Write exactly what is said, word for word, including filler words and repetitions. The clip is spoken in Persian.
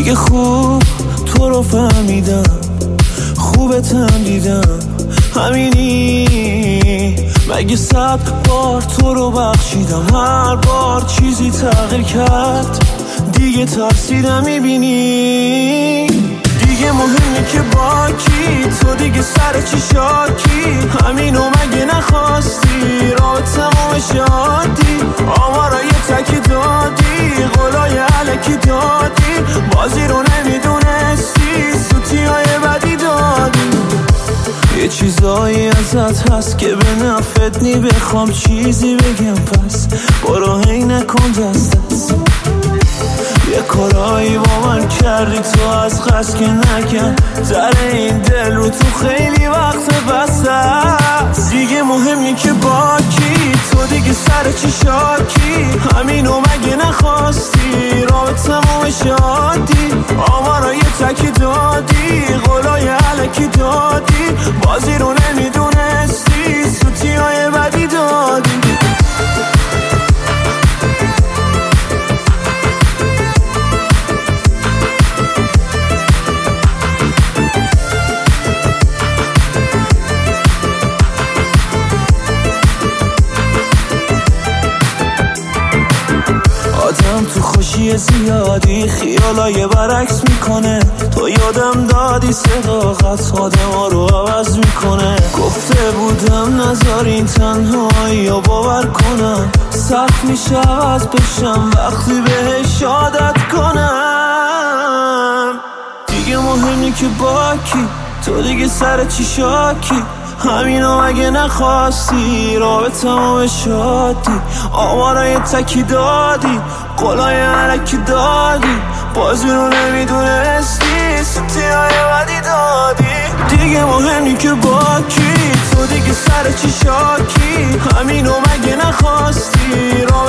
دیگه خوب تو رو فهمیدم، خوبتم دیدم، همینی. مگه صد بار تو رو بخشیدم، هر بار چیزی تغییر کرد، دیگه ترسیدم. میبینی دیگه مهمه که با کی، تو دیگه سر چی شاکی، همینو مگه نخواستی، رابطمو شادی، آمارای تکی دادی، قولای علکی دادی، بازی رو نمیدونستی، سوتی های بدی دادی. یه چیزایی ازت هست که به نفت نی، بخوام چیزی بگم پس برو هی نکن دست دست. یه کارایی با من کردی تو از قصد که نکن، در این دل رو تو خیلی وقت بسته است. دیگه مهمی که با کی، تو دیگه سر چی شاکی، همینو مگه نخواستی، رابطمو شادی، آمارای تکی دادی، قولای علکی دادی، بازی رو نمیدونستی، سوتی های بدی دادی. آدم تو خوشی زیادی خیالای برعکس میکنه، تو یادم دادی صداقت آدم ها رو عوض میکنه. گفته بودم نذارین تنهایی رو باور کنم، سخت میشه عوض بشم وقتی بهش عادت کنم. دیگه مهمی که با کی، تو دیگه سر چی شاکی، همینو مگه نخواستی، رابطمو شادی، آمارای تکی دادی، قولای علکی دادی، بازی رو نمیدونستی، سوتی های بدی دادی. دیگه مهمی که با کی، تو دیگه سر چی شاکی، همینو مگه نخواستی،